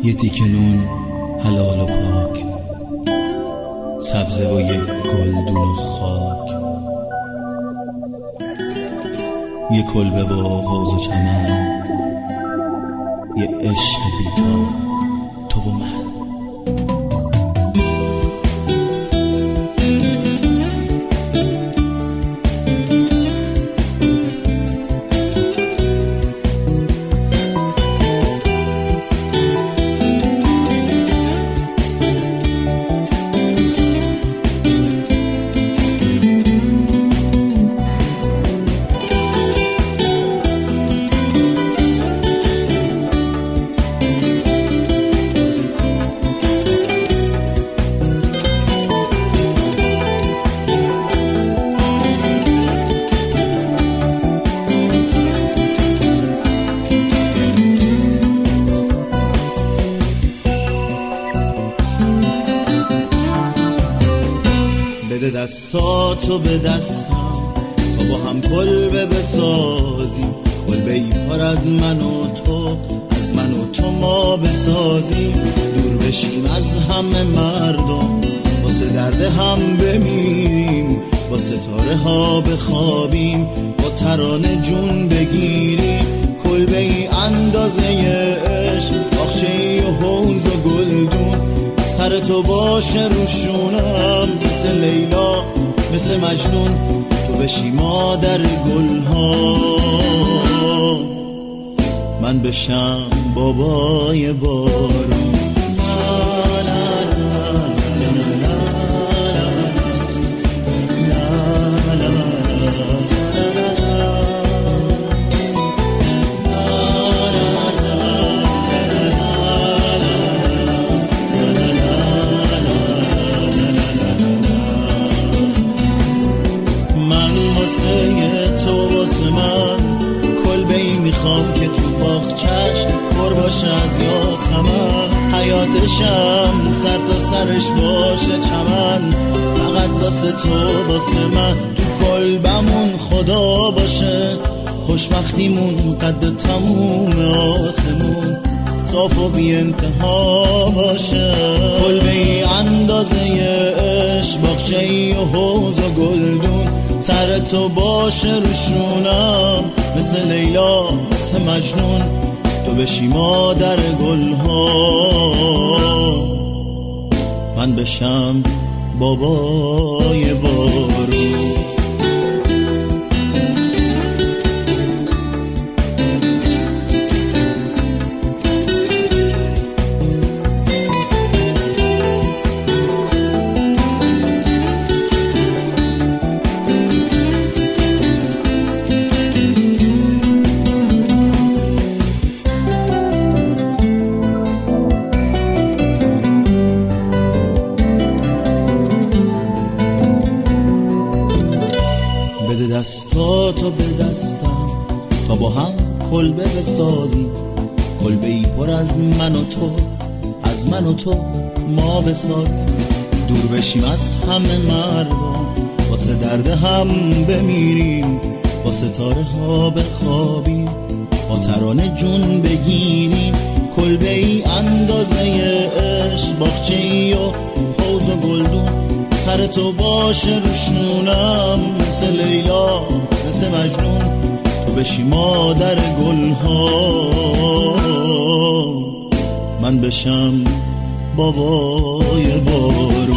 یه تیکه نون حلال و پاک، سبزه و یک گلدون و خاک، یه کلبه و حوض و چمن، یه عشق بی‌تا تو و من. بده دستاتو به دستم تا با هم کلبه بسازیم، کلبه‌ای پر از من و تو، از من و تو ما بسازیم، دور بشیم از همه مردم، واسه درد هم بمیریم، با ستاره ها بخوابیم، با ترانه جون بگیریم، کلبه‌ای اندازه عشق، باغچه‌ای و حوض و گلدون، سر تو باشه روشونم، مثل لیلا مثل مجنون، تو بشی مادر گلها، من بشم بابای بارون. میخوام که تو باغچه‌ش پر باشه از یاسمن، حیاتشم سر تا سرش باشه چمن، فقط واسه تو واسه من، تو کلبمون خدا باشه، خوشبختیمون قد تموم آسمون، صاف و بی انتها باشه، کلبه‌ای اندازه عشق، باغچه‌ای و حوض و گلدون، سر تو باشه روشونم، مثل لیلا مثل مجنون، تو بشی مادر گلها، من بشم بابای بارون. بده دستاتو به دستم تا با هم کلبه بسازیم، کلبه‌ای پر از من و تو، از من و تو ما بسازیم، دور بشیم از همه مردم، واسه درد هم بمیریم، با ستاره ها بخوابیم، با ترانه جون بگیریم، کلبه‌ای اندازه عشق، باغچه‌ای و حوض و گلدون، سر تو باشه روشونم، مثل لیلا مثل مجنون، تو بشی مادر گلها، من بشم بابای بارون.